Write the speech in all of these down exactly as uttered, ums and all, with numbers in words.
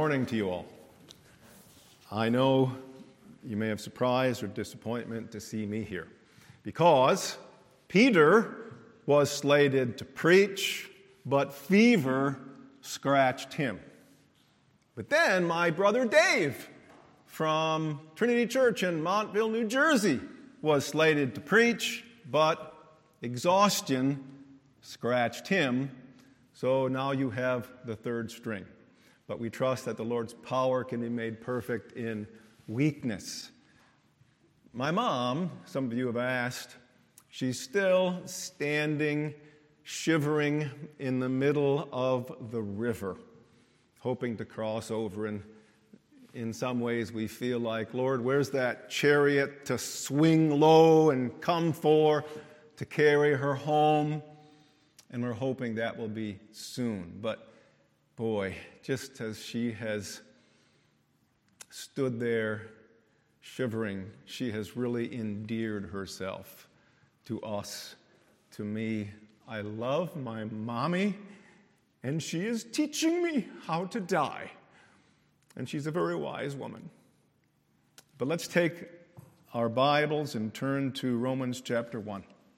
morning to you all. I know you may have surprise or disappointment to see me here because Peter was slated to preach, but fever scratched him. But then my brother Dave from Trinity Church in Montville, New Jersey was slated to preach, but exhaustion scratched him. So now you have the third string. But we trust that the Lord's power can be made perfect in weakness. My mom, some of you have asked, she's still standing, shivering in the middle of the river, hoping to cross over. And in some ways we feel like, Lord, where's that chariot to swing low and come for to carry her home? And we're hoping that will be soon. But boy, just as she has stood there shivering, she has really endeared herself to us, to me. I love my mommy, and she is teaching me how to die. And she's a very wise woman. But let's take our Bibles and turn to Romans chapter one.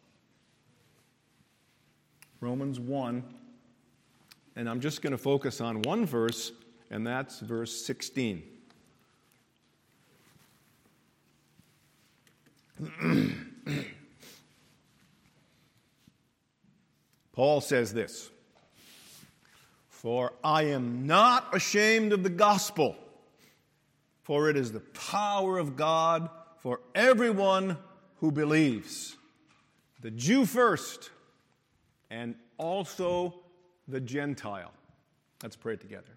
Romans one. And I'm just going to focus on one verse, and that's verse sixteen. Paul says this, "For I am not ashamed of the gospel, for it is the power of God for everyone who believes, the Jew first, and also the Gentile." Let's pray together.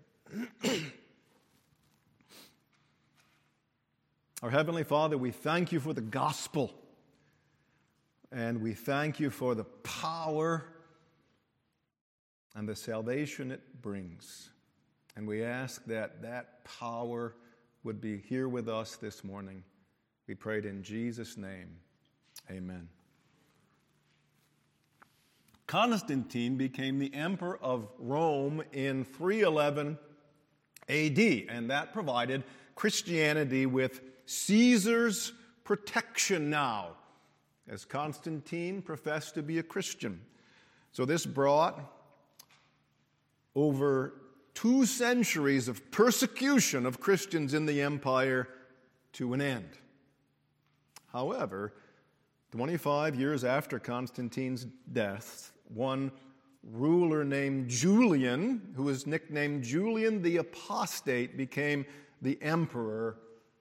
Our Heavenly Father, we thank you for the gospel, and we thank you for the power and the salvation it brings. And we ask that that power would be here with us this morning. We pray it in Jesus' name. Amen. Constantine became the emperor of Rome in three eleven A D, and that provided Christianity with Caesar's protection now, as Constantine professed to be a Christian. So this brought over two centuries of persecution of Christians in the empire to an end. However, twenty-five years after Constantine's death, one ruler named Julian, who was nicknamed Julian the Apostate, became the emperor.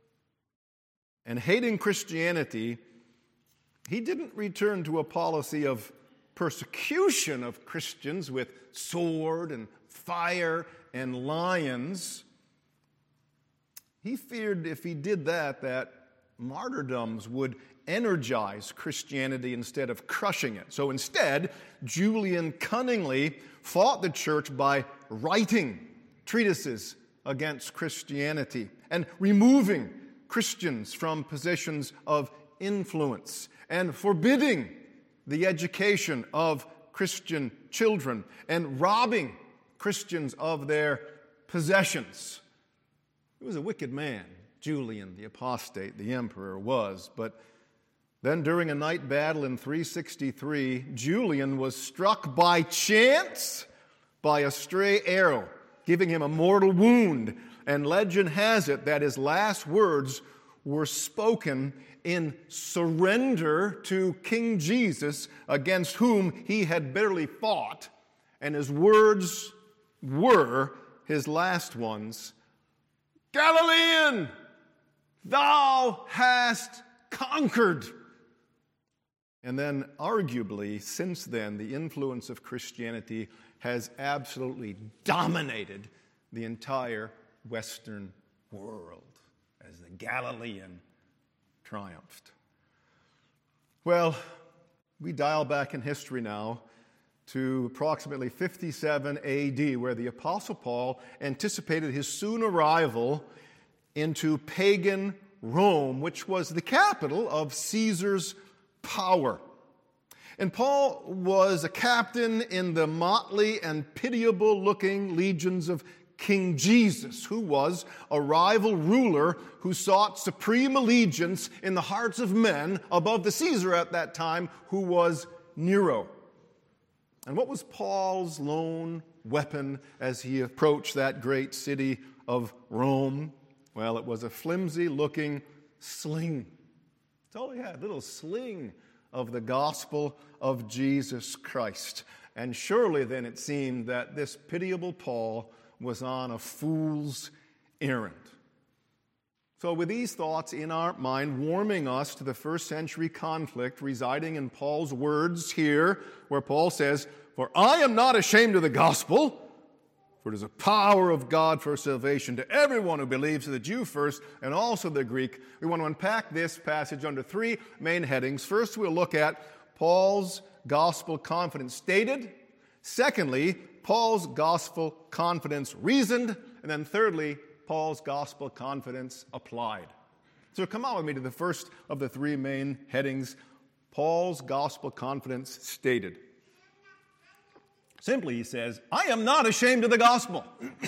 And hating Christianity, he didn't return to a policy of persecution of Christians with sword and fire and lions. He feared if he did that, that martyrdoms would energize Christianity instead of crushing it. So instead, Julian cunningly fought the church by writing treatises against Christianity and removing Christians from positions of influence and forbidding the education of Christian children and robbing Christians of their possessions. He was a wicked man, Julian the Apostate, the emperor was, but then during a night battle in three sixty-three, Julian was struck by chance by a stray arrow, giving him a mortal wound. And legend has it that his last words were spoken in surrender to King Jesus, against whom he had bitterly fought. And his words were, his last ones, "Galilean, thou hast conquered." And then, arguably, since then, the influence of Christianity has absolutely dominated the entire Western world as the Galilean triumphed. Well, we dial back in history now to approximately fifty-seven A D, where the Apostle Paul anticipated his soon arrival into pagan Rome, which was the capital of Caesar's power. And Paul was a captain in the motley and pitiable-looking legions of King Jesus, who was a rival ruler who sought supreme allegiance in the hearts of men above the Caesar at that time, who was Nero. And what was Paul's lone weapon as he approached that great city of Rome? Well, it was a flimsy-looking sling. That's all he had, a little sling of the gospel of Jesus Christ. And surely then it seemed that this pitiable Paul was on a fool's errand. So with these thoughts in our mind, warming us to the first century conflict residing in Paul's words here, where Paul says, "For I am not ashamed of the gospel, for it is a power of God for salvation to everyone who believes, to the Jew first, and also the Greek." We want to unpack this passage under three main headings. First, we'll look at Paul's gospel confidence stated. Secondly, Paul's gospel confidence reasoned. And then thirdly, Paul's gospel confidence applied. So come on with me to the first of the three main headings, Paul's gospel confidence stated. Simply, he says, "I am not ashamed of the gospel."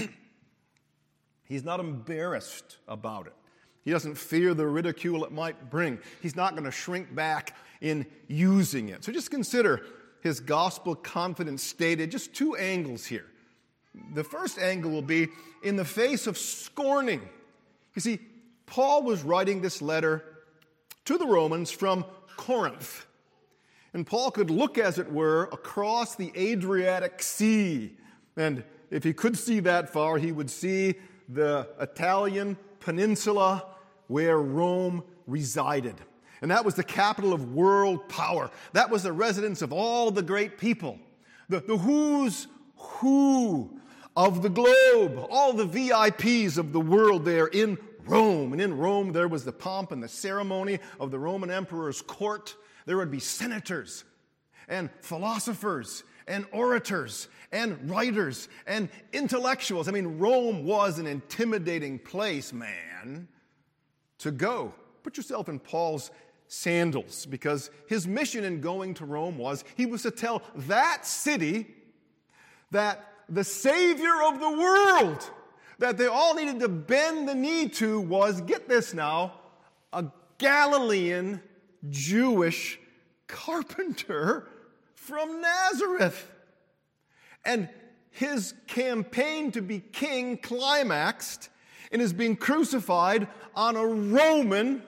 He's not embarrassed about it. He doesn't fear the ridicule it might bring. He's not going to shrink back in using it. So just consider his gospel confidence stated, just two angles here. The first angle will be in the face of scorning. You see, Paul was writing this letter to the Romans from Corinth. And Paul could look, as it were, across the Adriatic Sea. And if he could see that far, he would see the Italian peninsula where Rome resided. And that was the capital of world power. That was the residence of all the great people. The, the who's who of the globe. All the V I Ps of the world there in Rome. And in Rome there was the pomp and the ceremony of the Roman emperor's court. There would be senators and philosophers and orators and writers and intellectuals. I mean, Rome was an intimidating place, man, to go. Put yourself in Paul's sandals, because his mission in going to Rome was he was to tell that city that the Savior of the world that they all needed to bend the knee to was, get this now, a Galilean Jewish carpenter from Nazareth. And his campaign to be king climaxed in his being crucified on a Roman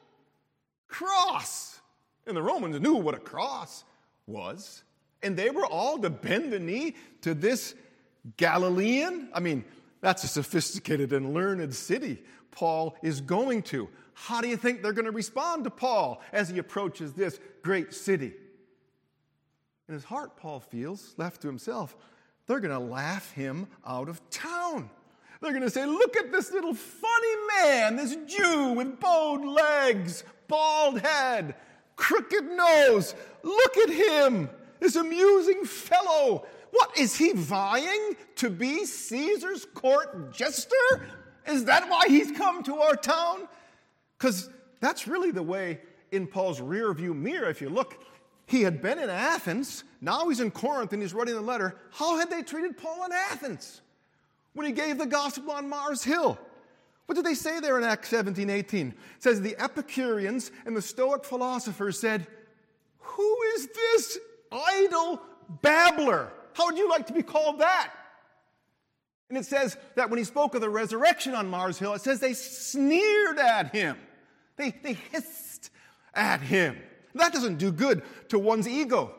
cross. And the Romans knew what a cross was. And they were all to bend the knee to this Galilean. I mean, that's a sophisticated and learned city Paul is going to. How do you think they're going to respond to Paul as he approaches this great city? In his heart, Paul feels, left to himself, they're going to laugh him out of town. They're going to say, "Look at this little funny man, this Jew with bowed legs, bald head, crooked nose. Look at him, this amusing fellow. What, is he vying to be Caesar's court jester? Is that why he's come to our town?" Because that's really the way in Paul's rearview mirror, if you look, he had been in Athens, now he's in Corinth and he's writing a letter. How had they treated Paul in Athens when he gave the gospel on Mars Hill? What did they say there in Acts seventeen eighteen? It says, "The Epicureans and the Stoic philosophers said, 'Who is this idle babbler?'" How would you like to be called that? And it says that when he spoke of the resurrection on Mars Hill, it says they sneered at him. They, they hissed at him. That doesn't do good to one's ego.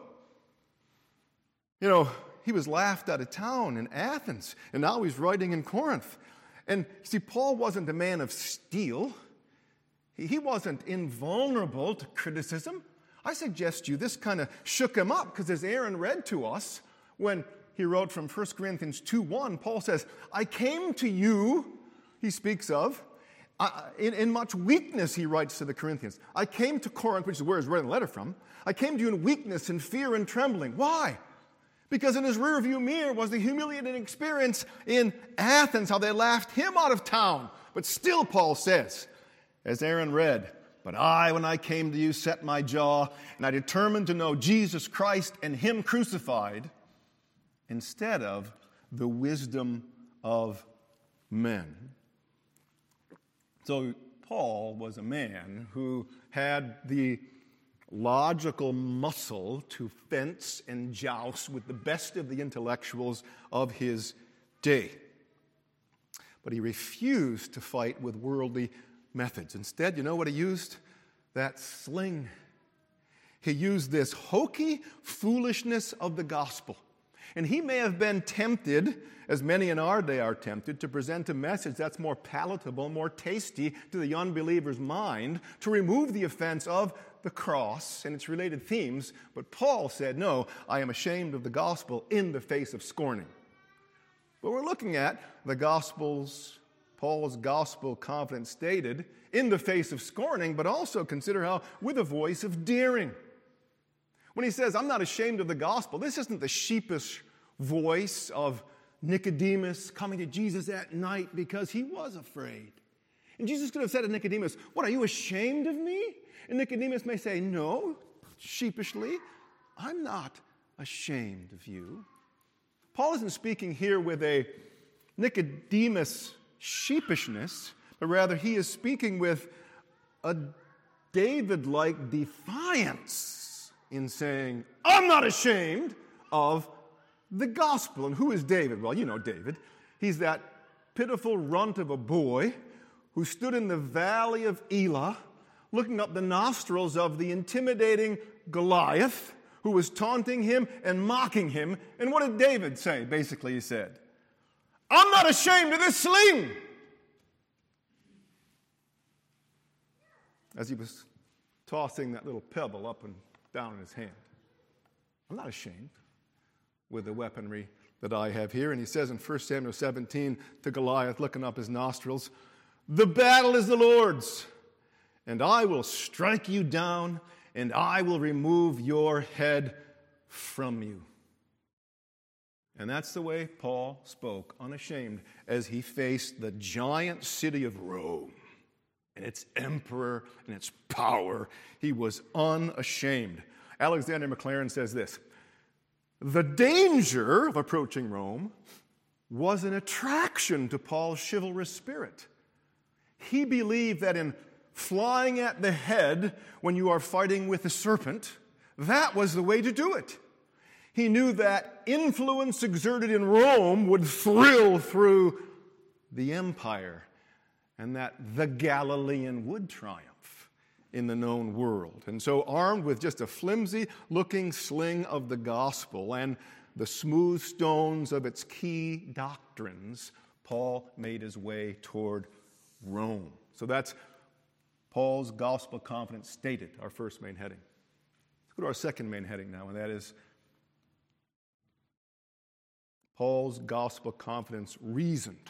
You know, he was laughed out of town in Athens, and now he's writing in Corinth. And see, Paul wasn't a man of steel. He, he wasn't invulnerable to criticism. I suggest you this kind of shook him up, because as Aaron read to us, when he wrote from First Corinthians two one, Paul says, "I came to you," he speaks of, uh, in, in much weakness, he writes to the Corinthians. "I came to Corinth," which is where he's writing the letter from. "I came to you in weakness and fear and trembling." Why? Because in his rearview mirror was the humiliating experience in Athens, how they laughed him out of town. But still, Paul says, as Aaron read, "But I, when I came to you, set my jaw, and I determined to know Jesus Christ and him crucified, instead of the wisdom of men. So Paul was a man who had the logical muscle to fence and joust with the best of the intellectuals of his day. But he refused to fight with worldly methods. Instead, you know what he used? That sling. He used this hokey foolishness of the gospel. And he may have been tempted, as many in our day are tempted, to present a message that's more palatable, more tasty to the unbeliever's mind, to remove the offense of the cross and its related themes. But Paul said, no, I am ashamed of the gospel in the face of scorning. But we're looking at the gospel's, Paul's gospel confidence stated in the face of scorning, but also consider how with a voice of daring. When he says, I'm not ashamed of the gospel, this isn't the sheepish voice of Nicodemus coming to Jesus at night because he was afraid. And Jesus could have said to Nicodemus, what, are you ashamed of me? And Nicodemus may say, no, sheepishly, I'm not ashamed of you. Paul isn't speaking here with a Nicodemus sheepishness, but rather he is speaking with a David-like defiance in saying, I'm not ashamed of the gospel. And who is David? Well, you know David. He's that pitiful runt of a boy who stood in the valley of Elah looking up the nostrils of the intimidating Goliath, who was taunting him and mocking him. And what did David say? Basically, he said, I'm not ashamed of this sling. As he was tossing that little pebble up and down in his hand. I'm not ashamed with the weaponry that I have here. And he says in First Samuel seventeen to Goliath, looking up his nostrils, the battle is the Lord's, and I will strike you down, and I will remove your head from you. And that's the way Paul spoke, unashamed, as he faced the giant city of Rome and its emperor and its power. He was unashamed. Alexander Maclaren says this, the danger of approaching Rome was an attraction to Paul's chivalrous spirit. He believed that in flying at the head when you are fighting with a serpent, that was the way to do it. He knew that influence exerted in Rome would thrill through the empire and that the Galilean would triumph in the known world. And so, armed with just a flimsy-looking sling of the gospel and the smooth stones of its key doctrines, Paul made his way toward Rome. So that's Paul's gospel confidence stated, our first main heading. Let's go to our second main heading now, and that is Paul's gospel confidence reasoned.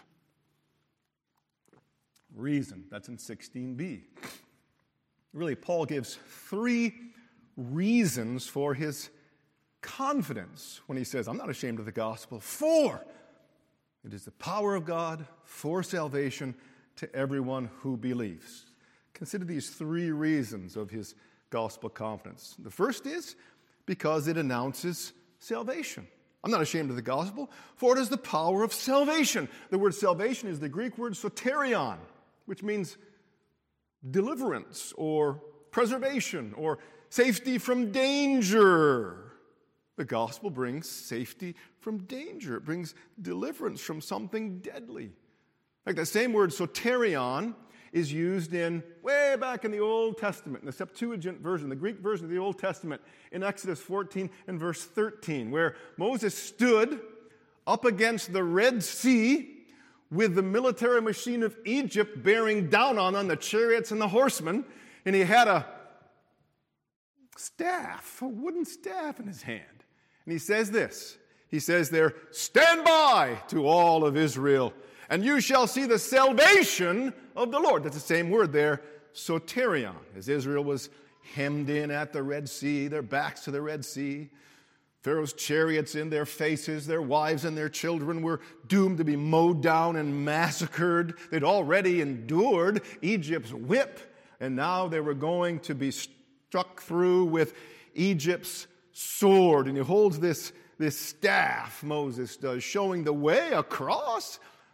Reason, that's in sixteen b. Really, Paul gives three reasons for his confidence when he says, I'm not ashamed of the gospel. For it is the power of God for salvation to everyone who believes. Consider these three reasons of his gospel confidence. The first is because it announces salvation. I'm not ashamed of the gospel, for it is the power of salvation. The word salvation is the Greek word soterion, which means deliverance or preservation or safety from danger. The gospel brings safety from danger. It brings deliverance from something deadly. Like that same word soterion is used in way back in the Old Testament, in the Septuagint version, the Greek version of the Old Testament, in Exodus fourteen and verse thirteen, where Moses stood up against the Red Sea with the military machine of Egypt bearing down on on the chariots and the horsemen, and he had a staff, a wooden staff in his hand. And he says this, he says there, stand by to all of Israel, and you shall see the salvation of the Lord. That's the same word there, soterion. As Israel was hemmed in at the Red Sea, their backs to the Red Sea, Pharaoh's chariots in their faces, their wives and their children were doomed to be mowed down and massacred. They'd already endured Egypt's whip, and now they were going to be struck through with Egypt's sword. And he holds this, this staff, Moses does, showing the way across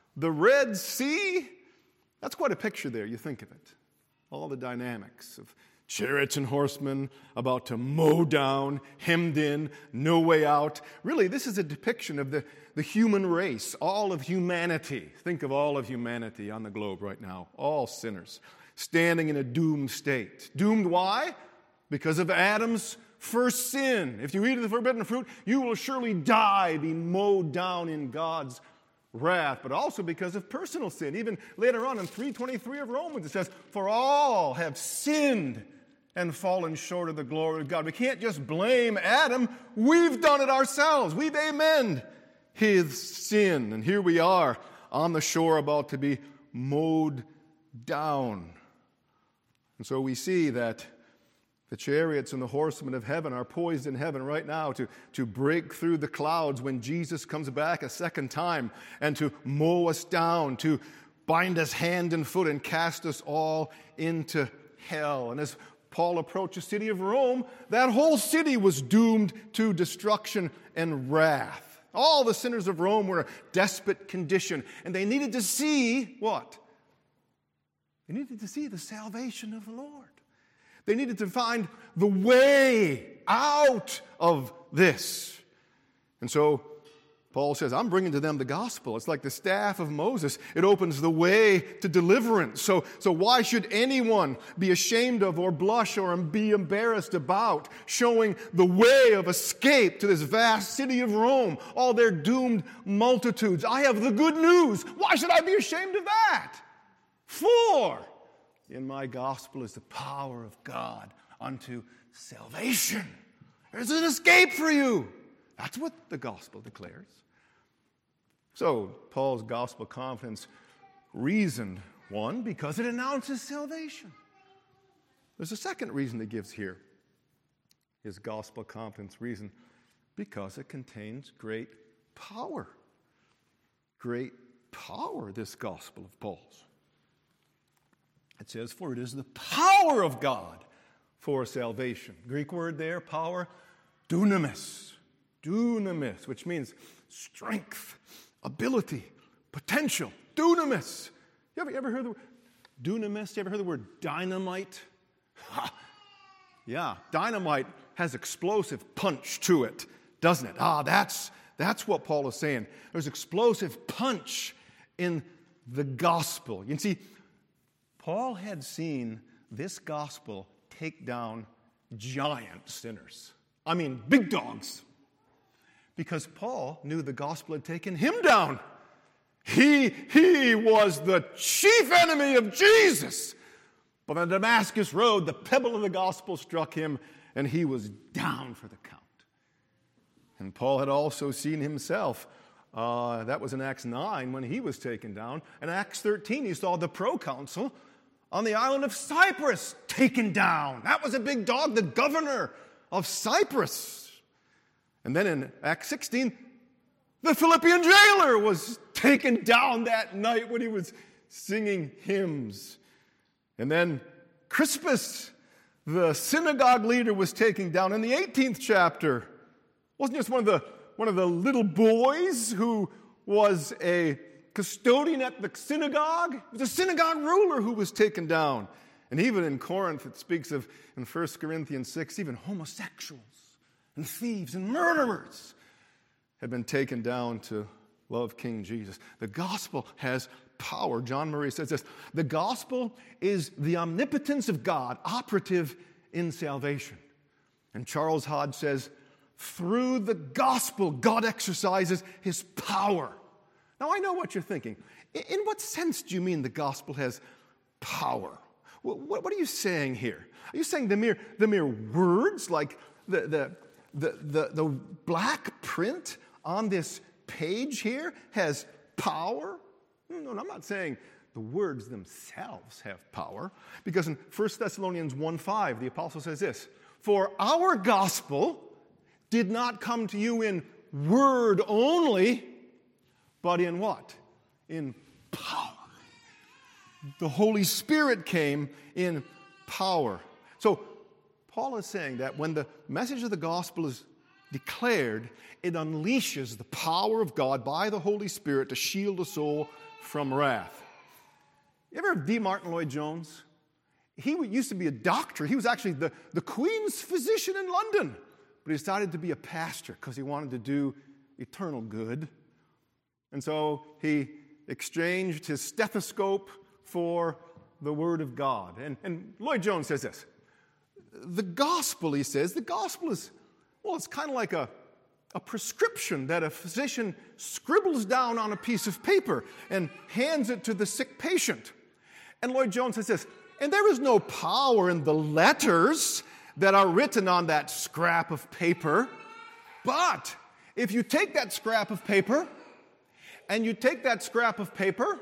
The Red Sea, that's quite a picture there, you think of it. All the dynamics of chariots and horsemen about to mow down, hemmed in, no way out. Really, this is a depiction of the, the human race, all of humanity. Think of all of humanity on the globe right now, all sinners, standing in a doomed state. Doomed why? Because of Adam's first sin. If you eat of the forbidden fruit, you will surely die, be mowed down in God's wrath, but also because of personal sin. Even later on in three twenty-three of Romans, it says, for all have sinned and fallen short of the glory of God. We can't just blame Adam. We've done it ourselves. We've amended his sin. And here we are on the shore about to be mowed down. And so we see that the chariots and the horsemen of heaven are poised in heaven right now to, to break through the clouds when Jesus comes back a second time and to mow us down, to bind us hand and foot and cast us all into hell. And as Paul approached the city of Rome, that whole city was doomed to destruction and wrath. All the sinners of Rome were in a desperate condition, and they needed to see what? They needed to see the salvation of the Lord. They needed to find the way out of this. And so Paul says, I'm bringing to them the gospel. It's like the staff of Moses. It opens the way to deliverance. So, so why should anyone be ashamed of or blush or be embarrassed about showing the way of escape to this vast city of Rome, all their doomed multitudes? I have the good news. Why should I be ashamed of that? For in my gospel is the power of God unto salvation. There's an escape for you. That's what the gospel declares. So, Paul's gospel confidence reasoned, one, because it announces salvation. There's a second reason he gives here. His gospel confidence reason, because it contains great power. Great power, this gospel of Paul's. It says, for it is the power of God for salvation. Greek word there, power, dunamis. Dunamis, which means strength, ability, potential. Dunamis. You ever, you ever heard the word dunamis? You ever heard the word dynamite? Ha. Yeah, dynamite has explosive punch to it, doesn't it? Ah, that's, that's what Paul is saying. There's explosive punch in the gospel. You can see, Paul had seen this gospel take down giant sinners. I mean, big dogs. Because Paul knew the gospel had taken him down. He, he was the chief enemy of Jesus. But on the Damascus road, the pebble of the gospel struck him, and he was down for the count. And Paul had also seen himself. Uh, that was in Acts nine when he was taken down. In Acts thirteen, he saw the proconsul on the island of Cyprus taken down. That was a big dog, the governor of Cyprus. And then in Acts sixteen, the Philippian jailer was taken down that night when he was singing hymns. And then Crispus, the synagogue leader, was taken down in the eighteenth chapter. Wasn't just one of the, one of the little boys who was a custodian at the synagogue. It was a synagogue ruler who was taken down. And even in Corinth, it speaks of, in First Corinthians six, even homosexuals and thieves and murderers had been taken down to love King Jesus. The gospel has power. John Murray says this, the gospel is the omnipotence of God operative in salvation. And Charles Hodge says, through the gospel, God exercises his power. Now, I know what you're thinking. In what sense do you mean the gospel has power? What are you saying here? Are you saying the mere, the mere words, like the, the, the, the, the black print on this page here has power? No, no, I'm not saying the words themselves have power. Because in First Thessalonians one five, the apostle says this, for our gospel did not come to you in word only, but in what? In power. The Holy Spirit came in power. So Paul is saying that when the message of the gospel is declared, it unleashes the power of God by the Holy Spirit to shield the soul from wrath. You ever heard of D. Martin Lloyd-Jones? He used to be a doctor. He was actually the, the Queen's physician in London. But he decided to be a pastor because he wanted to do eternal good. And so he exchanged his stethoscope for the Word of God. And, and Lloyd-Jones says this. The gospel, he says, the gospel is, well, it's kind of like a, a prescription that a physician scribbles down on a piece of paper and hands it to the sick patient. And Lloyd-Jones says this, and there is no power in the letters that are written on that scrap of paper. But if you take that scrap of paper, and you take that scrap of paper,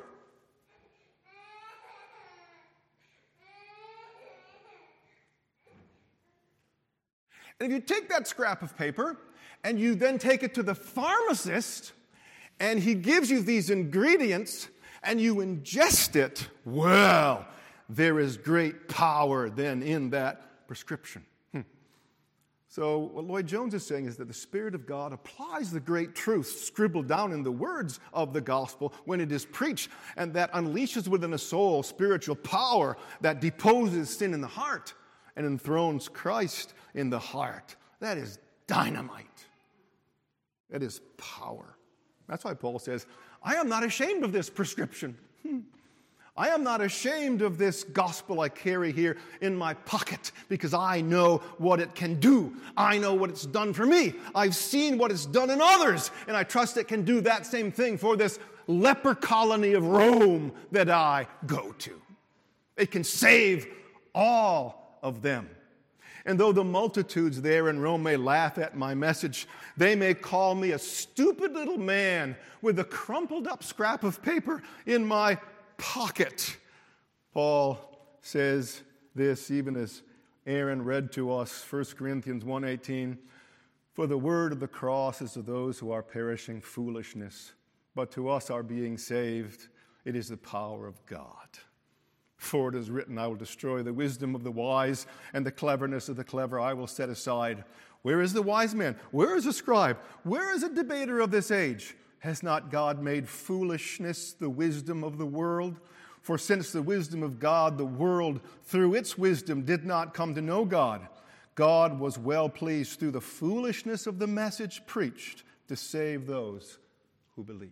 and if you take that scrap of paper, and you then take it to the pharmacist, and he gives you these ingredients, and you ingest it, well, there is great power then in that prescription. Hmm. So what Lloyd-Jones is saying is that the Spirit of God applies the great truths scribbled down in the words of the gospel when it is preached, and that unleashes within a soul spiritual power that deposes sin in the heart and enthrones Christ in the heart. That is dynamite. That is power. That's why Paul says, I am not ashamed of this prescription. Hmm. I am not ashamed of this gospel I carry here in my pocket because I know what it can do. I know what it's done for me. I've seen what it's done in others, and I trust it can do that same thing for this leper colony of Rome that I go to. It can save all of them. And though the multitudes there in Rome may laugh at my message, they may call me a stupid little man with a crumpled up scrap of paper in my pocket. Paul says this, even as Aaron read to us, First Corinthians one eighteen, for the word of the cross is to those who are perishing foolishness, but to us are being saved, it is the power of God. For it is written, I will destroy the wisdom of the wise, and the cleverness of the clever I will set aside. Where is the wise man? Where is the scribe? Where is a debater of this age? Has not God made foolishness the wisdom of the world? For since the wisdom of God, the world through its wisdom did not come to know God, God was well pleased through the foolishness of the message preached to save those who believe.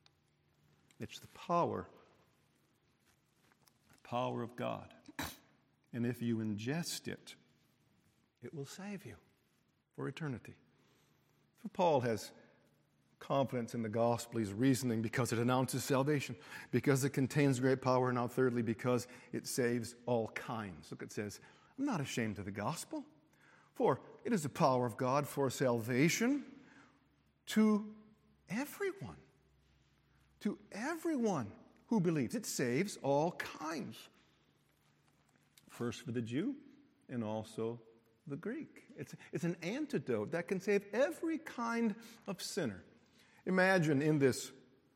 It's the power power of God. And if you ingest it, it will save you for eternity. So Paul has confidence in the gospel. He's reasoning because it announces salvation, because it contains great power, and now thirdly, because it saves all kinds. Look, it says, I'm not ashamed of the gospel, for it is the power of God for salvation to everyone. To everyone who believes. It saves all kinds. First for the Jew and also the Greek. It's, it's an antidote that can save every kind of sinner. Imagine in this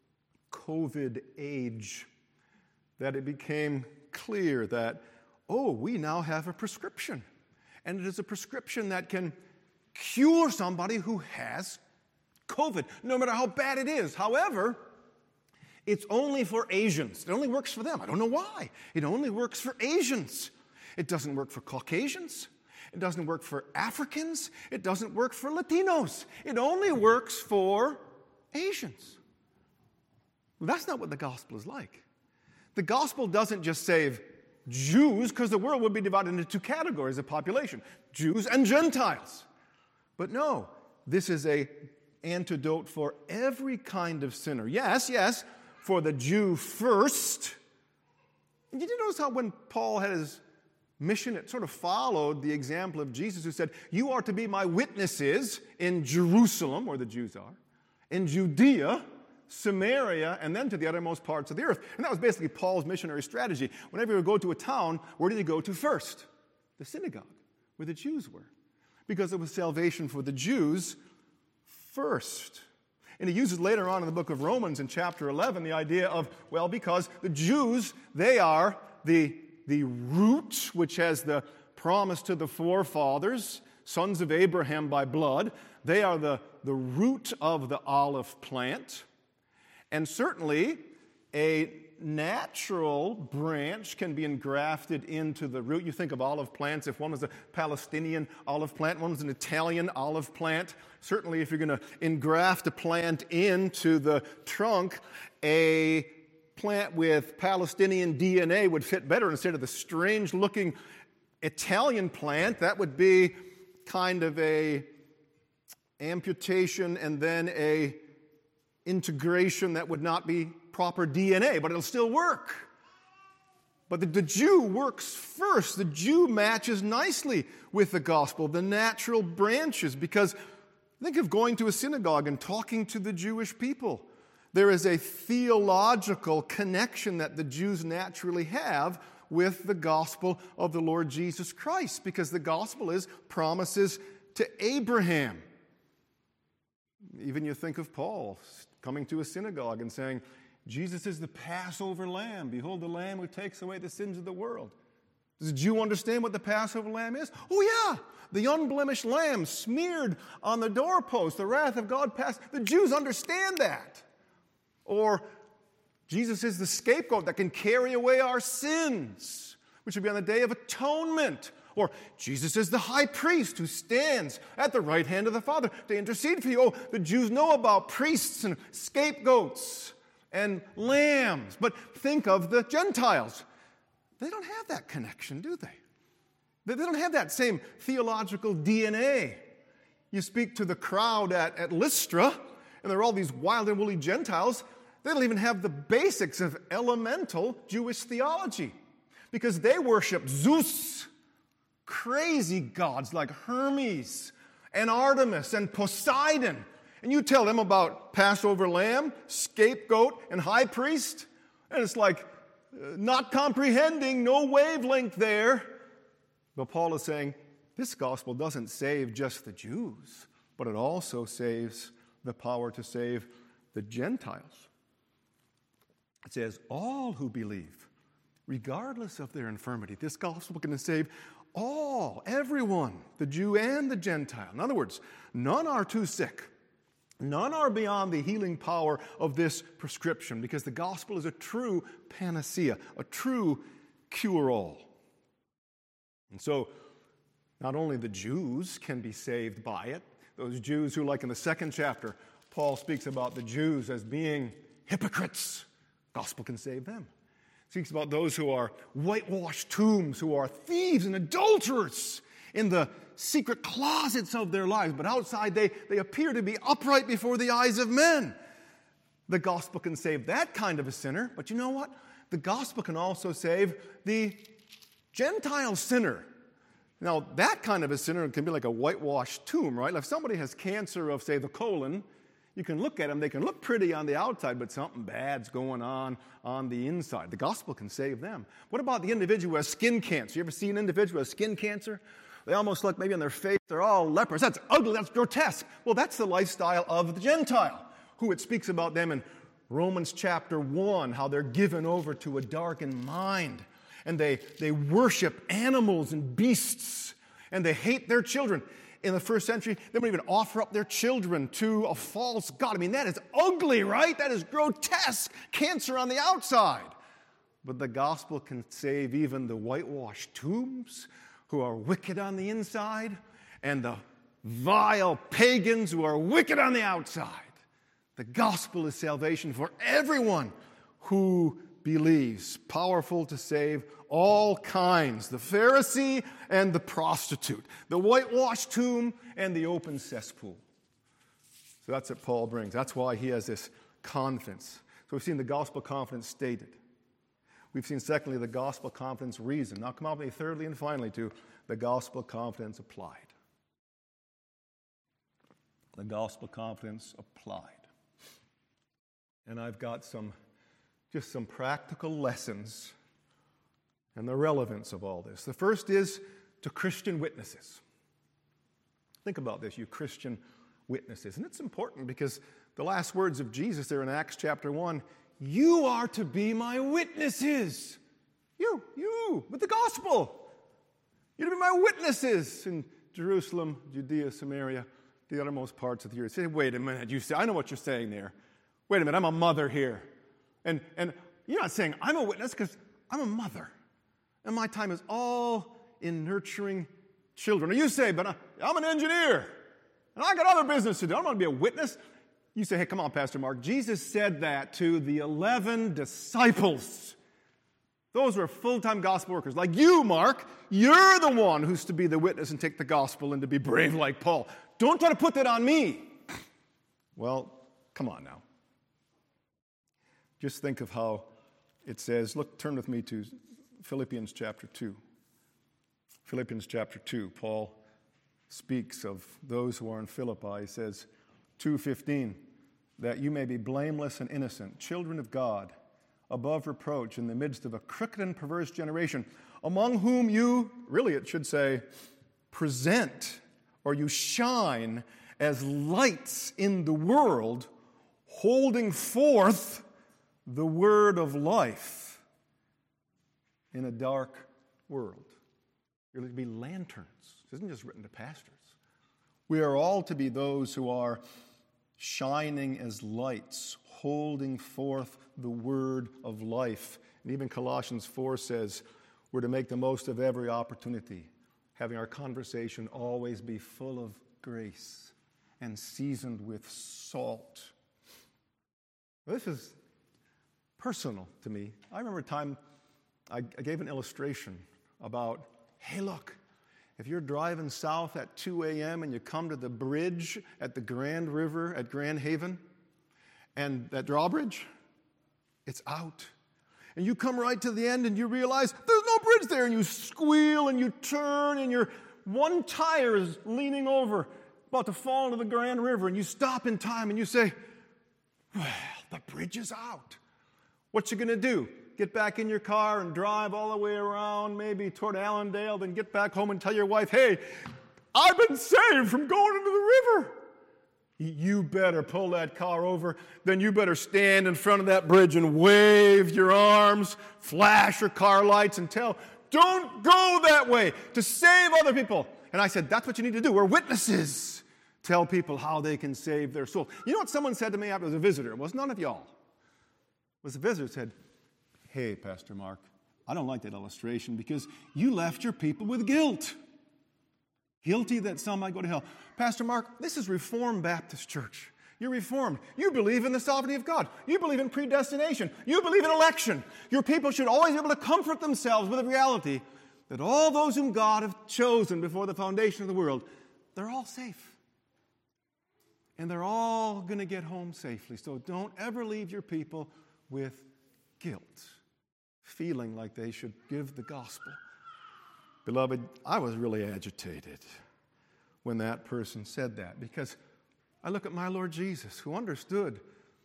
COVID age that it became clear that, oh, we now have a prescription. And it is a prescription that can cure somebody who has COVID, no matter how bad it is. However, it's only for Asians. It only works for them. I don't know why. It only works for Asians. It doesn't work for Caucasians. It doesn't work for Africans. It doesn't work for Latinos. It only works for Asians. Well, that's not what the gospel is like. The gospel doesn't just save Jews, because the world would be divided into two categories of population, Jews and Gentiles. But no, this is an antidote for every kind of sinner. Yes, yes, for the Jew first. And did you notice how when Paul had his mission, it sort of followed the example of Jesus, who said, you are to be my witnesses in Jerusalem, where the Jews are, in Judea, Samaria, and then to the uttermost parts of the earth. And that was basically Paul's missionary strategy. Whenever he would go to a town, where did he go to first? The synagogue, where the Jews were. Because it was salvation for the Jews first. And he uses later on in the book of Romans in chapter eleven the idea of, well, because the Jews, they are the, the root which has the promise to the forefathers sons of Abraham by blood. They are the, the root of the olive plant. And certainly, a natural branch can be engrafted into the root. You think of olive plants. If one was a Palestinian olive plant, one was an Italian olive plant. Certainly, if you're going to engraft a plant into the trunk, a plant with Palestinian D N A would fit better instead of the strange-looking Italian plant. That would be kind of a amputation and then a integration that would not be proper D N A, but it'll still work. But the, the Jew works first. The Jew matches nicely with the gospel, the natural branches, because think of going to a synagogue and talking to the Jewish people. There is a theological connection that the Jews naturally have with the gospel of the Lord Jesus Christ, because the gospel is promises to Abraham. Even you think of Paul coming to a synagogue and saying, Jesus is the Passover lamb. Behold the lamb who takes away the sins of the world. Does a Jew understand what the Passover lamb is? Oh yeah, the unblemished lamb smeared on the doorpost, the wrath of God passed. The Jews understand that. Or Jesus is the scapegoat that can carry away our sins, which will be on the Day of Atonement. Or Jesus is the high priest who stands at the right hand of the Father to intercede for you. Oh, the Jews know about priests and scapegoats and lambs. But think of the Gentiles. They don't have that connection, do they? They don't have that same theological D N A. You speak to the crowd at, at Lystra, and there are all these wild and woolly Gentiles. They don't even have the basics of elemental Jewish theology, because they worship Zeus, crazy gods like Hermes and Artemis and Poseidon. And you tell them about Passover lamb, scapegoat, and high priest, and it's like uh, not comprehending, no wavelength there. But Paul is saying, this gospel doesn't save just the Jews, but it also saves the power to save the Gentiles. It says, all who believe, regardless of their infirmity, this gospel can save all, everyone, the Jew and the Gentile. In other words, none are too sick. None are beyond the healing power of this prescription, because the gospel is a true panacea, a true cure-all. And so, not only the Jews can be saved by it, those Jews who, like in the second chapter, Paul speaks about the Jews as being hypocrites. Gospel can save them. He speaks about those who are whitewashed tombs, who are thieves and adulterers in the secret closets of their lives, but outside they, they appear to be upright before the eyes of men. The gospel can save that kind of a sinner, but you know what? The gospel can also save the Gentile sinner. Now, that kind of a sinner can be like a whitewashed tomb, right? If somebody has cancer of, say, the colon, you can look at them, they can look pretty on the outside, but something bad's going on on the inside. The gospel can save them. What about the individual who has skin cancer? You ever see an individual who has skin cancer? They almost look, maybe on their face, they're all lepers. That's ugly, that's grotesque. Well, that's the lifestyle of the Gentile, who it speaks about them in Romans chapter one, how they're given over to a darkened mind. And they, they worship animals and beasts, and they hate their children. In the first century, they wouldn't even offer up their children to a false god. I mean, that is ugly, right? That is grotesque. Cancer on the outside. But the gospel can save even the whitewashed tombs who are wicked on the inside, and the vile pagans who are wicked on the outside. The gospel is salvation for everyone who believes, powerful to save all kinds, the Pharisee and the prostitute, the whitewashed tomb and the open cesspool. So that's what Paul brings. That's why he has this confidence. So we've seen the gospel confidence stated. We've seen, secondly, the gospel confidence reason. Now come on with me, thirdly and finally, to the gospel confidence applied. The gospel confidence applied. And I've got some just some practical lessons and the relevance of all this. The first is to Christian witnesses. Think about this, you Christian witnesses. And it's important because the last words of Jesus there in Acts chapter one, you are to be my witnesses. You, you, with the gospel. You're to be my witnesses in Jerusalem, Judea, Samaria, the uttermost parts of the earth. Say, wait a minute, you say, I know what you're saying there. Wait a minute, I'm a mother here. And, and you're not saying I'm a witness because I'm a mother. And my time is all in nurturing children. Or you say, but I'm an engineer. And I got other business to do. I don't want to be a witness. You say, hey, come on, Pastor Mark. Jesus said that to the eleven disciples. Those were full-time gospel workers. Like you, Mark, you're the one who's to be the witness and take the gospel and to be brave like Paul. Don't try to put that on me. Well, come on now. Just think of how it says, look, turn with me to Philippians chapter two. Philippians chapter two, Paul speaks of those who are in Philippi. He says, two fifteen, that you may be blameless and innocent, children of God, above reproach in the midst of a crooked and perverse generation, among whom you, really it should say, present, or you shine as lights in the world, holding forth the word of life in a dark world. You're to be lanterns. This isn't just written to pastors. We are all to be those who are shining as lights, holding forth the word of life. And even Colossians four says we're to make the most of every opportunity, having our conversation always be full of grace and seasoned with salt. This is personal to me. I remember a time I gave an illustration about, hey, look, if you're driving south at two a.m. and you come to the bridge at the Grand River at Grand Haven, and that drawbridge, it's out. And you come right to the end and you realize there's no bridge there, and you squeal and you turn and your one tire is leaning over, about to fall into the Grand River, and you stop in time and you say, well, the bridge is out. What you going to do? Get back in your car and drive all the way around, maybe toward Allendale, then get back home and tell your wife, hey, I've been saved from going into the river. You better pull that car over. Then you better stand in front of that bridge and wave your arms, flash your car lights, and tell, don't go that way, to save other people. And I said, that's what you need to do. We're witnesses. Tell people how they can save their soul. You know what someone said to me after? It was a visitor. It was none of y'all. It was a visitor who said, hey, Pastor Mark, I don't like that illustration because you left your people with guilt. Guilty that some might go to hell. Pastor Mark, this is Reformed Baptist Church. You're Reformed. You believe in the sovereignty of God. You believe in predestination. You believe in election. Your people should always be able to comfort themselves with the reality that all those whom God have chosen before the foundation of the world, they're all safe. And they're all going to get home safely. So don't ever leave your people with guilt, feeling like they should give the gospel. Beloved, I was really agitated when that person said that, because I look at my Lord Jesus, who understood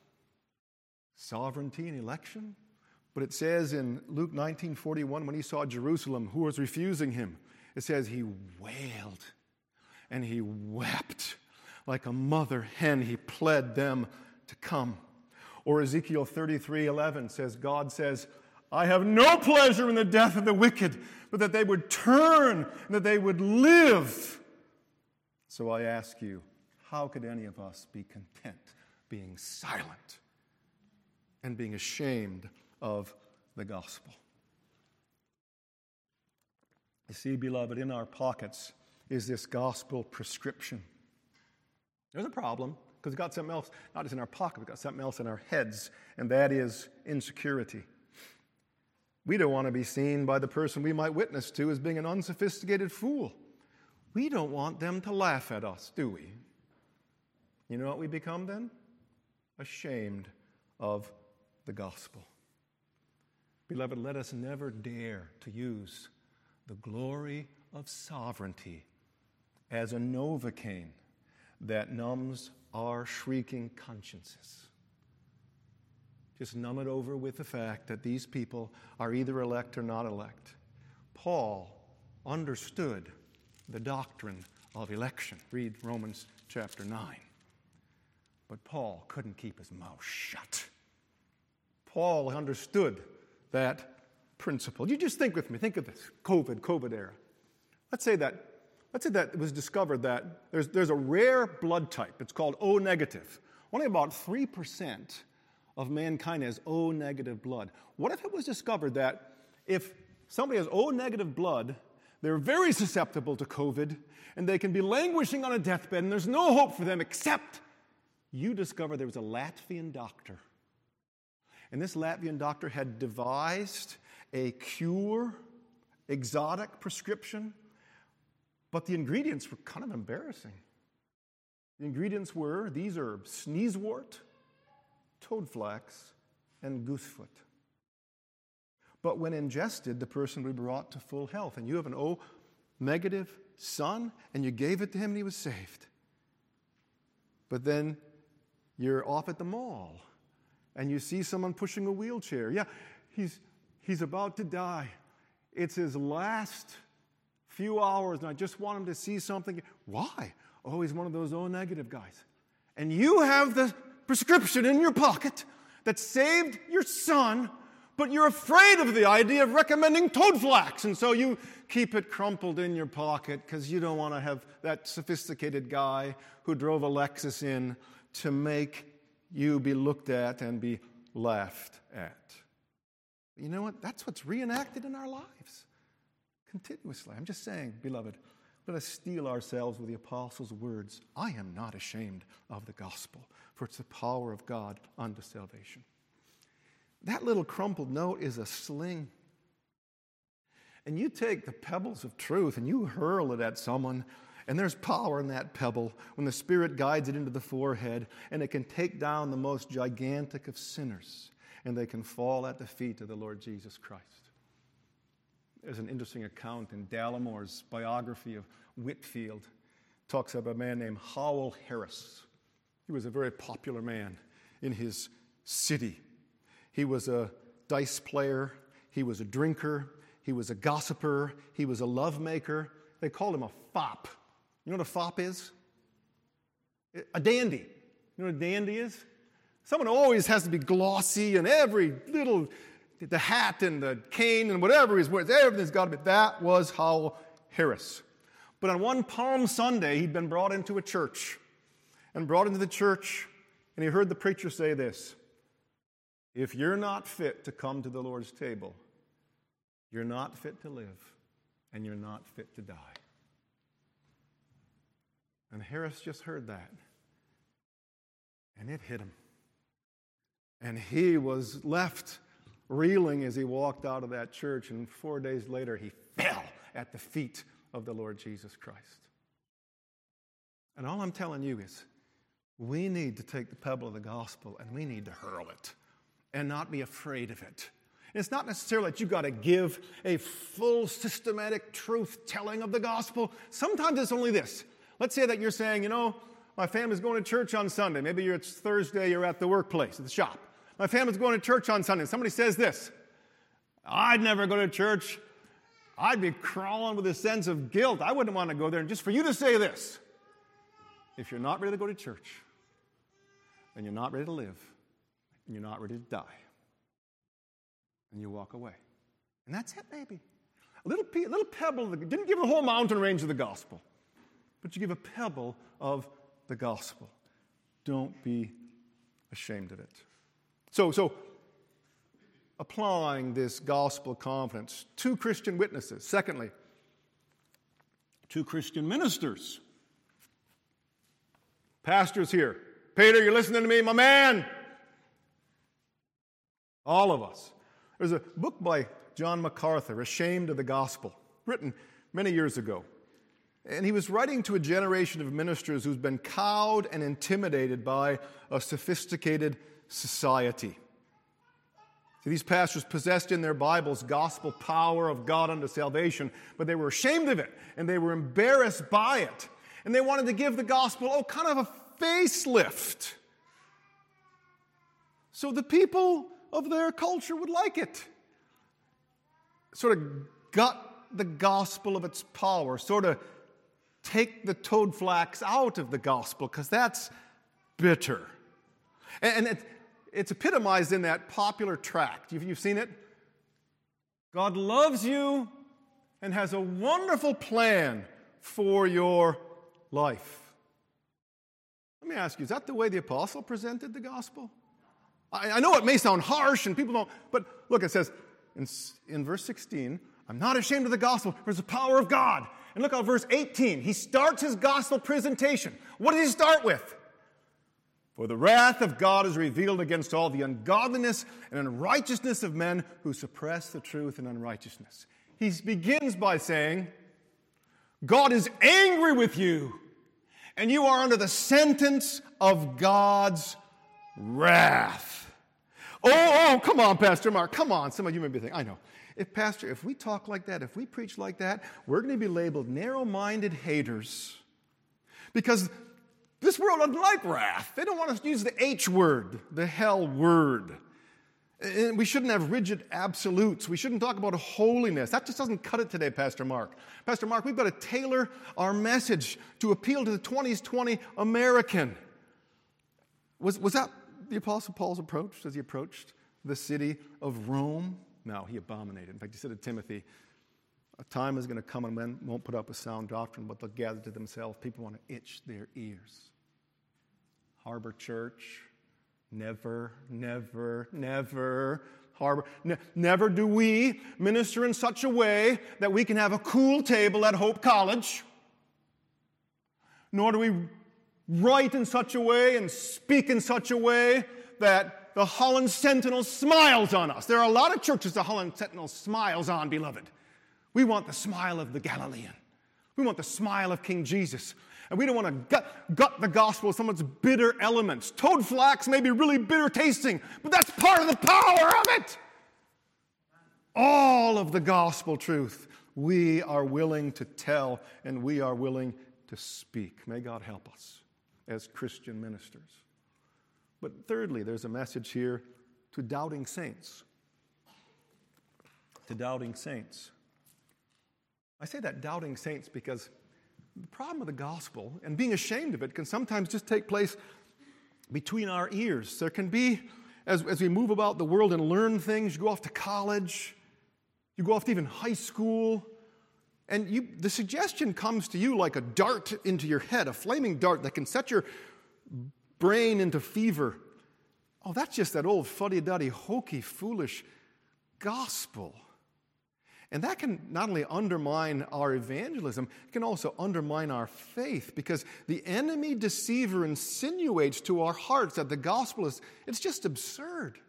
sovereignty and election. But it says in Luke nineteen forty-one, when he saw Jerusalem, who was refusing him, it says he wailed and he wept. Like a mother hen, he pled them to come. Or Ezekiel thirty-three eleven says, God says, I have no pleasure in the death of the wicked, but that they would turn and that they would live. So I ask you, how could any of us be content being silent and being ashamed of the gospel? You see, beloved, in our pockets is this gospel prescription. There's a problem, because we've got something else, not just in our pocket, we've got something else in our heads, and that is insecurity. We don't want to be seen by the person we might witness to as being an unsophisticated fool. We don't want them to laugh at us, do we? You know what we become then? Ashamed of the gospel. Beloved, let us never dare to use the glory of sovereignty as a Novocaine that numbs our shrieking consciences. Just numb it over with the fact that these people are either elect or not elect. Paul understood the doctrine of election. Read Romans chapter nine. But Paul couldn't keep his mouth shut. Paul understood that principle. You just think with me. Think of this. COVID, COVID era. Let's say that let's say that it was discovered that there's, there's a rare blood type. It's called O negative. Only about three percent of mankind has O negative blood. What if it was discovered that if somebody has O negative blood, they're very susceptible to COVID, and they can be languishing on a deathbed, and there's no hope for them except you discover there was a Latvian doctor. And this Latvian doctor had devised a cure, exotic prescription, but the ingredients were kind of embarrassing. The ingredients were these herbs: sneezewort, toadflax, and goosefoot. But when ingested, the person would be brought to full health. And you have an O negative son, and you gave it to him, and he was saved. But then you're off at the mall, and you see someone pushing a wheelchair. Yeah, he's, he's about to die. It's his last few hours, and I just want him to see something. Why? Oh, he's one of those O negative guys. And you have the prescription in your pocket that saved your son, but you're afraid of the idea of recommending toadflax, and so you keep it crumpled in your pocket because you don't want to have that sophisticated guy who drove a Lexus in to make you be looked at and be laughed at. You know what? That's what's reenacted in our lives continuously. I'm just saying, beloved, let us steel ourselves with the apostles' words. I am not ashamed of the gospel, for it's the power of God unto salvation. That little crumpled note is a sling. And you take the pebbles of truth and you hurl it at someone, and there's power in that pebble when the Spirit guides it into the forehead, and it can take down the most gigantic of sinners, and they can fall at the feet of the Lord Jesus Christ. There's an interesting account in Dallamore's biography of Whitefield. It talks about a man named Howell Harris. He was a very popular man in his city. He was a dice player. He was a drinker. He was a gossiper. He was a lovemaker. They called him a fop. You know what a fop is? A dandy. You know what a dandy is? Someone always has to be glossy, and every little, the hat and the cane and whatever he's wearing, everything's got to be. That was Howell Harris. But on one Palm Sunday, he'd been brought into a church, and brought into the church, and he heard the preacher say this: if you're not fit to come to the Lord's table, you're not fit to live, and you're not fit to die. And Harris just heard that, and it hit him. And he was left reeling as he walked out of that church, and four days later he fell at the feet of the Lord Jesus Christ. And all I'm telling you is, we need to take the pebble of the gospel and we need to hurl it and not be afraid of it. And it's not necessarily that you've got to give a full systematic truth-telling of the gospel. Sometimes it's only this. Let's say that you're saying, you know, my family's going to church on Sunday. Maybe you're, it's Thursday, you're at the workplace, at the shop. My family's going to church on Sunday. Somebody says this: I'd never go to church. I'd be crawling with a sense of guilt. I wouldn't want to go there. And just for you to say this: if you're not ready to go to church, then you're not ready to live, and you're not ready to die. And you walk away. And that's it, maybe. A little, pe- a little pebble. Of the, didn't give the whole mountain range of the gospel, but you give a pebble of the gospel. Don't be ashamed of it. So, so applying this gospel confidence, two Christian witnesses. Secondly, two Christian ministers. Pastors here. Peter, you're listening to me, my man. All of us. There's a book by John MacArthur, Ashamed of the Gospel, written many years ago. And he was writing to a generation of ministers who's been cowed and intimidated by a sophisticated society. See, these pastors possessed in their Bibles gospel power of God unto salvation, but they were ashamed of it, and they were embarrassed by it. And they wanted to give the gospel, oh, kind of a facelift, so the people of their culture would like it. Sort of gut the gospel of its power, sort of take the toadflax out of the gospel, because that's bitter. And it, it's epitomized in that popular tract. You've, you've seen it? God loves you and has a wonderful plan for your life. Let me ask you, is that the way the apostle presented the gospel? I, I know it may sound harsh and people don't, but look, it says in, in verse sixteen, I'm not ashamed of the gospel, for it's the power of God. And look how verse eighteen, he starts his gospel presentation. What does he start with? For the wrath of God is revealed against all the ungodliness and unrighteousness of men who suppress the truth in unrighteousness. He begins by saying, God is angry with you, and you are under the sentence of God's wrath. Oh, oh, come on, Pastor Mark, come on. Some of you may be thinking, I know. If, Pastor, if we talk like that, if we preach like that, we're going to be labeled narrow-minded haters. Because this world doesn't like wrath. They don't want us to use the H word, the hell word. And we shouldn't have rigid absolutes. We shouldn't talk about holiness. That just doesn't cut it today, Pastor Mark. Pastor Mark, we've got to tailor our message to appeal to the twenties twenty American. Was, was that the Apostle Paul's approach as he approached the city of Rome? No, he abominated. In fact, he said to Timothy, a time is going to come when men won't put up with sound doctrine, but they'll gather to themselves. People want to itch their ears. Harbor Church, never, never, never, Harbor, ne- never do we minister in such a way that we can have a cool table at Hope College. Nor do we write in such a way and speak in such a way that the Holland Sentinel smiles on us. There are a lot of churches the Holland Sentinel smiles on, beloved. We want the smile of the Galilean. We want the smile of King Jesus. And we don't want to gut, gut the gospel with some of its bitter elements. Toad flax may be really bitter tasting, but that's part of the power of it. All of the gospel truth we are willing to tell and we are willing to speak. May God help us as Christian ministers. But thirdly, there's a message here to doubting saints. To doubting saints. I say that doubting saints because the problem with the gospel and being ashamed of it can sometimes just take place between our ears. There can be, as, as we move about the world and learn things, you go off to college, you go off to even high school, and you, the suggestion comes to you like a dart into your head, a flaming dart that can set your brain into fever. Oh, that's just that old fuddy-duddy, hokey, foolish gospel. And that can not only undermine our evangelism, it can also undermine our faith, because the enemy deceiver insinuates to our hearts that the gospel is, it's just absurd.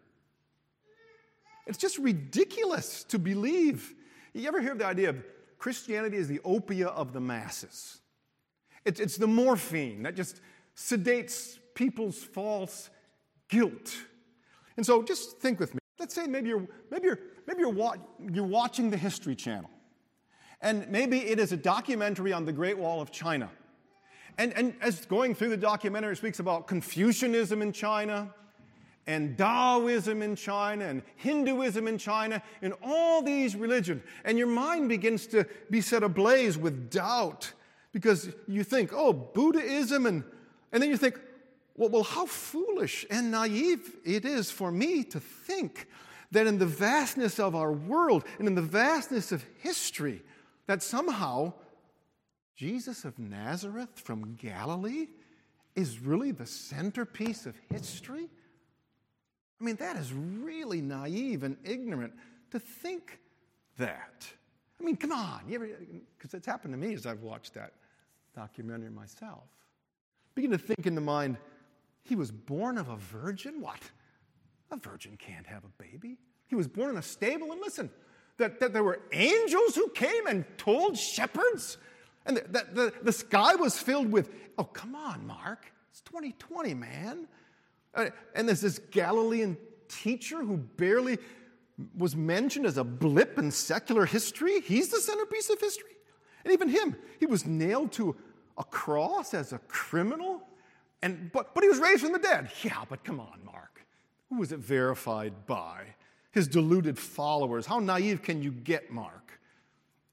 It's just ridiculous to believe. You ever hear the idea of Christianity is the opiate of the masses? It's, it's the morphine that just sedates people's false guilt. And so just think with me. Let's say maybe you're maybe you're maybe you're, wa- you're watching the History Channel, and maybe it is a documentary on the Great Wall of China. And, and as going through the documentary, it speaks about Confucianism in China, and Taoism in China, and Hinduism in China, and all these religions. And your mind begins to be set ablaze with doubt, because you think, oh, Buddhism, and, and then you think, Well, well, how foolish and naive it is for me to think that in the vastness of our world and in the vastness of history, that somehow Jesus of Nazareth from Galilee is really the centerpiece of history? I mean, that is really naive and ignorant to think that. I mean, come on, because it's happened to me as I've watched that documentary myself. Begin to think in the mind, he was born of a virgin? What? A virgin can't have a baby. He was born in a stable. And listen, that, that there were angels who came and told shepherds? And that the, the, the sky was filled with, oh, come on, Mark. It's twenty twenty, man. Uh, and there's this Galilean teacher who barely was mentioned as a blip in secular history. He's the centerpiece of history. And even him, he was nailed to a cross as a criminal. And but, but he was raised from the dead. Yeah, but come on, Mark. Who was it verified by? His deluded followers. How naive can you get, Mark?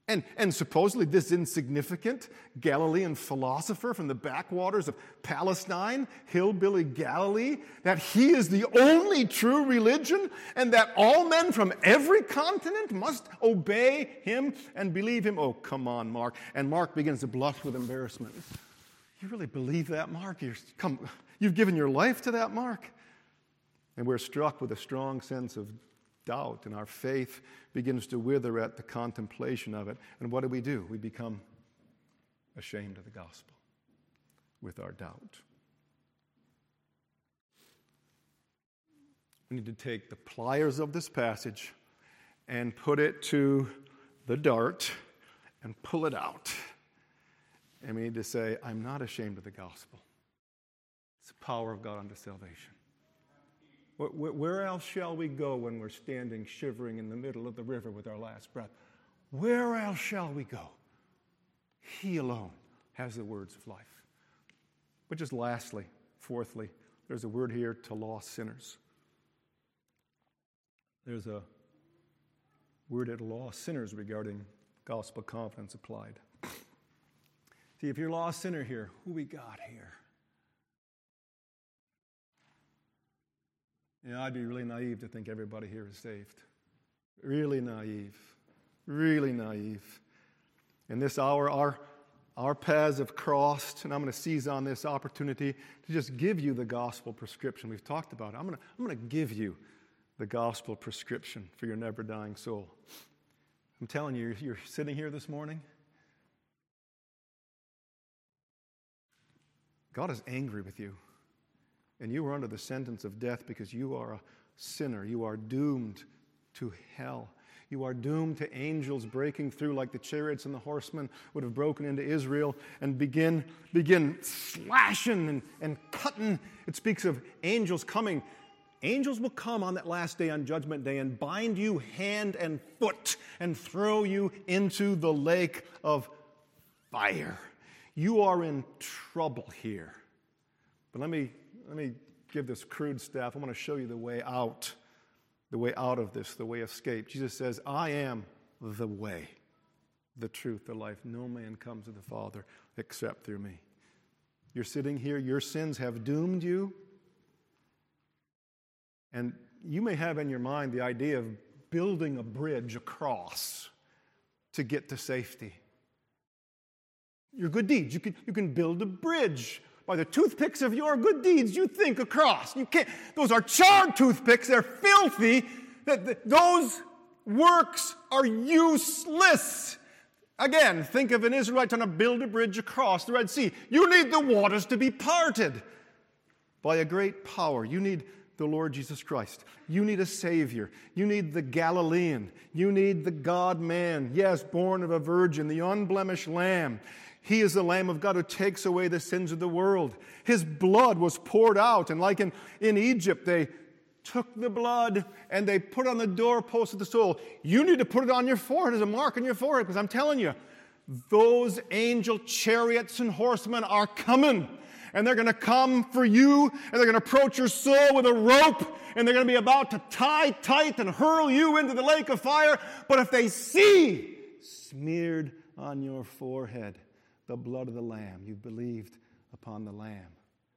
And, and supposedly this insignificant Galilean philosopher from the backwaters of Palestine, hillbilly Galilee, that he is the only true religion and that all men from every continent must obey him and believe him. Oh, come on, Mark. And Mark begins to blush with embarrassment. You really believe that, Mark? You're, come, you've given your life to that, Mark? And we're struck with a strong sense of doubt, and our faith begins to wither at the contemplation of it. And what do we do? We become ashamed of the gospel with our doubt. We need to take the pliers of this passage and put it to the dart and pull it out. And we need to say, I'm not ashamed of the gospel. It's the power of God unto salvation. Where else shall we go when we're standing shivering in the middle of the river with our last breath? Where else shall we go? He alone has the words of life. But just lastly, fourthly, there's a word here to lost sinners. There's a word at lost sinners regarding gospel confidence applied. See, if you're a lost sinner here, who we got here? You know, I'd be really naive to think everybody here is saved. Really naive. Really naive. In this hour, our, our paths have crossed, and I'm going to seize on this opportunity to just give you the gospel prescription. We've talked about it. I'm going to, I'm going to give you the gospel prescription for your never-dying soul. I'm telling you, you're, you're sitting here this morning. God is angry with you. And you are under the sentence of death because you are a sinner. You are doomed to hell. You are doomed to angels breaking through like the chariots and the horsemen would have broken into Israel and begin, begin slashing and, and cutting. It speaks of angels coming. Angels will come on that last day, on Judgment Day, and bind you hand and foot and throw you into the lake of fire. You are in trouble here. But let me... Let me give this crude stuff. I want to show you the way out, the way out of this, the way of escape. Jesus says, I am the way, the truth, the life. No man comes to the Father except through me. You're sitting here, your sins have doomed you, and you may have in your mind the idea of building a bridge across to get to safety. Your good deeds, you can, you can build a bridge. By the toothpicks of your good deeds, you think across. You can't. Those are charred toothpicks. They're filthy. That those works are useless. Again, think of an Israelite trying to build a bridge across the Red Sea. You need the waters to be parted by a great power. You need the Lord Jesus Christ. You need a Savior. You need the Galilean. You need the God-man. Yes, born of a virgin, the unblemished Lamb. He is the Lamb of God who takes away the sins of the world. His blood was poured out. And like in, in Egypt, they took the blood and they put on the doorpost of the soul. You need to put it on your forehead as a mark on your forehead, because I'm telling you, those angel chariots and horsemen are coming. And they're going to come for you, and they're going to approach your soul with a rope, and they're going to be about to tie tight and hurl you into the lake of fire. But if they see smeared on your forehead the blood of the Lamb, you've believed upon the Lamb,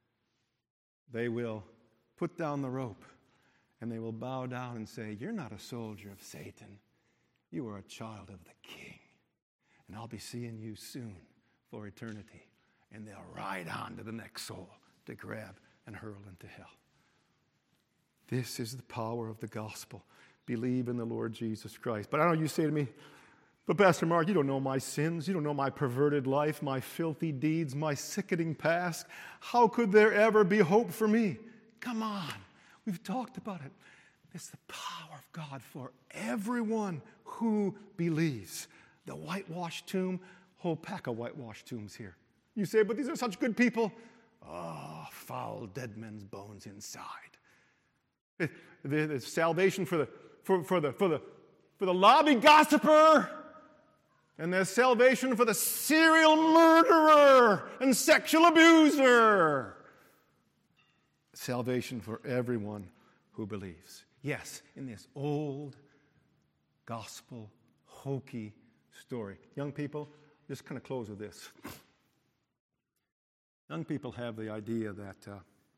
they will put down the rope and they will bow down and say, you're not a soldier of Satan. You are a child of the King. And I'll be seeing you soon for eternity. And they'll ride on to the next soul to grab and hurl into hell. This is the power of the gospel. Believe in the Lord Jesus Christ. But I know you say to me, but Pastor Mark, you don't know my sins. You don't know my perverted life, my filthy deeds, my sickening past. How could there ever be hope for me? Come on. We've talked about it. It's the power of God for everyone who believes. The whitewashed tomb, whole pack of whitewashed tombs here. You say, but these are such good people. Oh, foul dead men's bones inside. There's salvation for the, for, for the, for the, for the lobby gossiper. And there's salvation for the serial murderer and sexual abuser. Salvation for everyone who believes. Yes, in this old, gospel, hokey, story. Young people, just kind of close with this. Young people have the idea that, uh,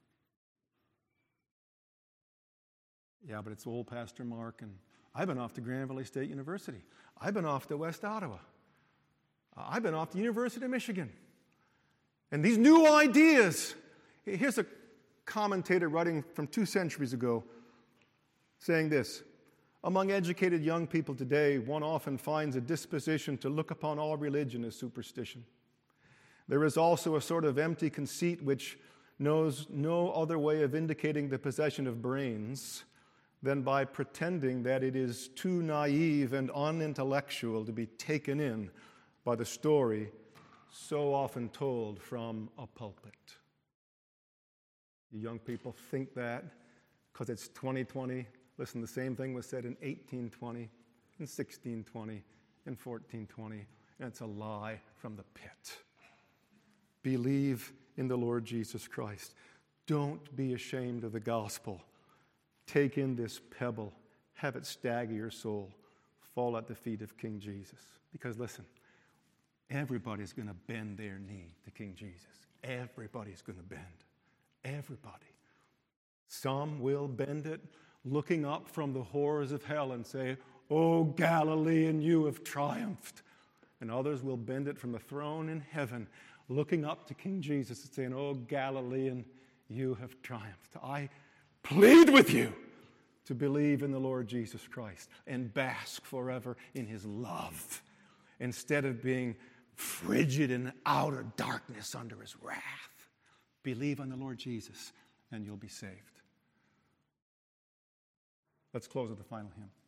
yeah, but it's old Pastor Mark, and I've been off to Grand Valley State University. I've been off to West Ottawa. Uh, I've been off to the University of Michigan. And these new ideas, here's a commentator writing from two centuries ago saying this: among educated young people today, one often finds a disposition to look upon all religion as superstition. There is also a sort of empty conceit which knows no other way of indicating the possession of brains than by pretending that it is too naive and unintellectual to be taken in by the story so often told from a pulpit. You young people think that because it's twenty twenty. Listen, the same thing was said in eighteen twenty, in sixteen twenty, in fourteen twenty, and it's a lie from the pit. Believe in the Lord Jesus Christ. Don't be ashamed of the gospel. Take in this pebble. Have it stagger your soul. Fall at the feet of King Jesus. Because listen, everybody's going to bend their knee to King Jesus. Everybody's going to bend. Everybody. Some will bend it looking up from the horrors of hell and say, "O Galilean, you have triumphed." And others will bend it from the throne in heaven, looking up to King Jesus and saying, "O Galilean, you have triumphed." I plead with you to believe in the Lord Jesus Christ and bask forever in his love instead of being frigid in outer darkness under his wrath. Believe on the Lord Jesus and you'll be saved. Let's close with the final hymn.